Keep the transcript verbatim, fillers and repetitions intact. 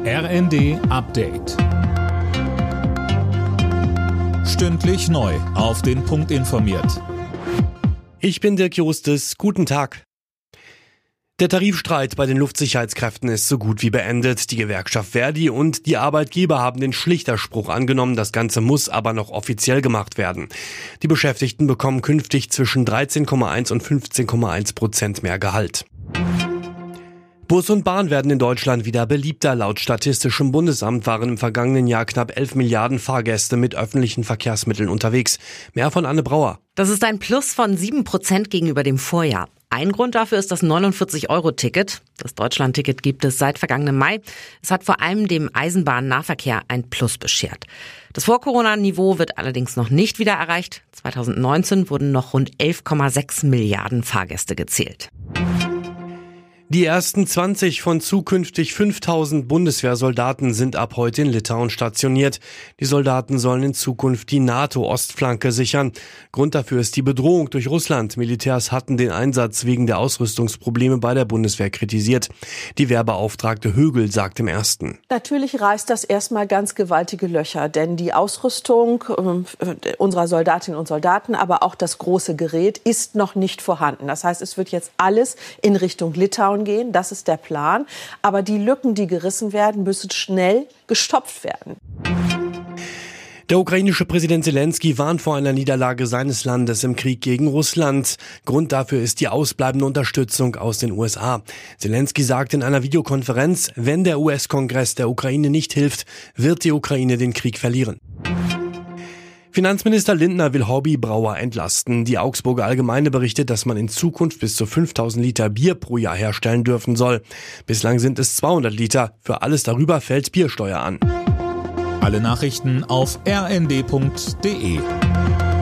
R N D Update. Stündlich neu auf den Punkt informiert. Ich bin Dirk Justus. Guten Tag. Der Tarifstreit bei den Luftsicherheitskräften ist so gut wie beendet. Die Gewerkschaft Verdi und die Arbeitgeber haben den Schlichterspruch angenommen. Das Ganze muss aber noch offiziell gemacht werden. Die Beschäftigten bekommen künftig zwischen dreizehn Komma eins und fünfzehn Komma eins Prozent mehr Gehalt. Bus und Bahn werden in Deutschland wieder beliebter. Laut Statistischem Bundesamt waren im vergangenen Jahr knapp elf Milliarden Fahrgäste mit öffentlichen Verkehrsmitteln unterwegs. Mehr von Anne Brauer. Das ist ein Plus von sieben Prozent gegenüber dem Vorjahr. Ein Grund dafür ist das neunundvierzig Euro Ticket. Das Deutschland-Ticket gibt es seit vergangenem Mai. Es hat vor allem dem Eisenbahnnahverkehr ein Plus beschert. Das Vor-Corona-Niveau wird allerdings noch nicht wieder erreicht. zweitausendneunzehn wurden noch rund elf Komma sechs Milliarden Fahrgäste gezählt. Die ersten zwanzig von zukünftig fünftausend Bundeswehrsoldaten sind ab heute in Litauen stationiert. Die Soldaten sollen in Zukunft die NATO-Ostflanke sichern. Grund dafür ist die Bedrohung durch Russland. Militärs hatten den Einsatz wegen der Ausrüstungsprobleme bei der Bundeswehr kritisiert. Die Wehrbeauftragte Högel sagt im Ersten: Natürlich reißt das erstmal ganz gewaltige Löcher, denn die Ausrüstung äh, unserer Soldatinnen und Soldaten, aber auch das große Gerät ist noch nicht vorhanden. Das heißt, es wird jetzt alles in Richtung Litauen gehen, das ist der Plan. Aber die Lücken, die gerissen werden, müssen schnell gestopft werden. Der ukrainische Präsident Zelensky warnt vor einer Niederlage seines Landes im Krieg gegen Russland. Grund dafür ist die ausbleibende Unterstützung aus den U S A. Zelensky sagt in einer Videokonferenz, wenn der U S-Kongress der Ukraine nicht hilft, wird die Ukraine den Krieg verlieren. Finanzminister Lindner will Hobbybrauer entlasten. Die Augsburger Allgemeine berichtet, dass man in Zukunft bis zu fünftausend Liter Bier pro Jahr herstellen dürfen soll. Bislang sind es zweihundert Liter. Für alles darüber fällt Biersteuer an. Alle Nachrichten auf r n d punkt d e.